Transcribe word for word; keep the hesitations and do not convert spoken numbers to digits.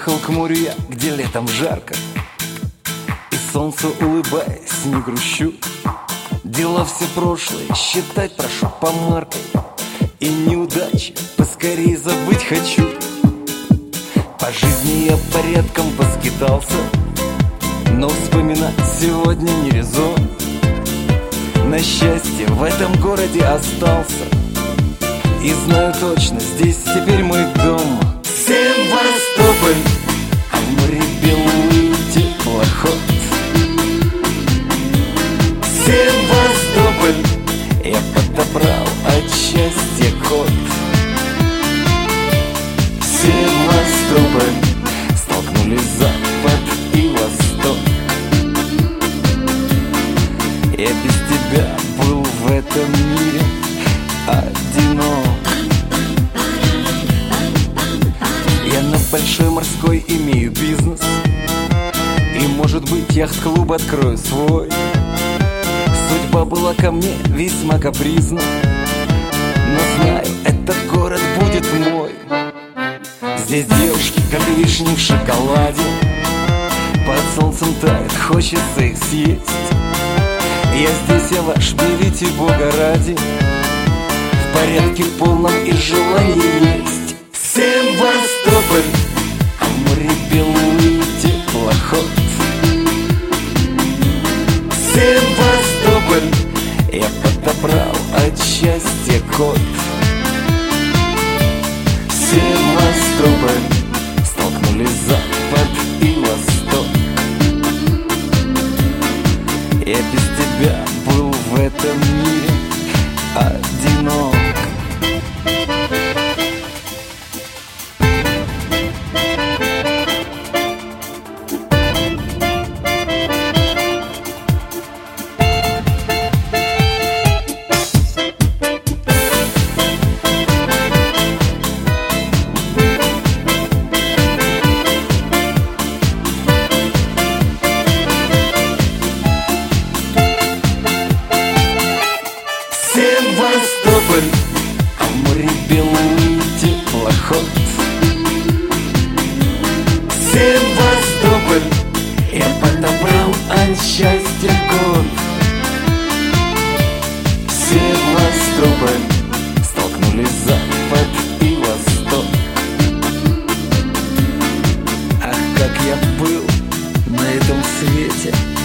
Приехал к морю я, где летом жарко, и солнцу улыбаясь не грущу. Дела все прошлые считать прошу помаркой, и неудачи поскорее забыть хочу. По жизни я порядком поскитался, но вспоминать сегодня не резон. На счастье в этом городе остался, и знаю точно, здесь теперь мой дом. Севастополь, а в море белый теплоход. Севастополь, я подобрал от счастья код. Севастополь, столкнулись запад и восток. Я без тебя был в этом мире одинок. Я на большой морской имею бизнес, и, может быть, яхт-клуб открою свой. Судьба была ко мне весьма капризна, но знаю, этот город будет мой. Здесь девушки, как вишни в шоколаде, под солнцем тают, хочется их съесть. Я здесь, я ваш, берите Бога ради, в порядке полном и желание есть. Севастополь, а в море белый теплоход. Севастополь, я подобрал от счастья код. Севастополь, столкнулись запад и восток. Я без тебя был в этом мире одинок. Севастополь, а в море белый теплоход. Севастополь, я подобрал от счастья код. Севастополь, столкнулись запад и восток. Ах, как я был на этом свете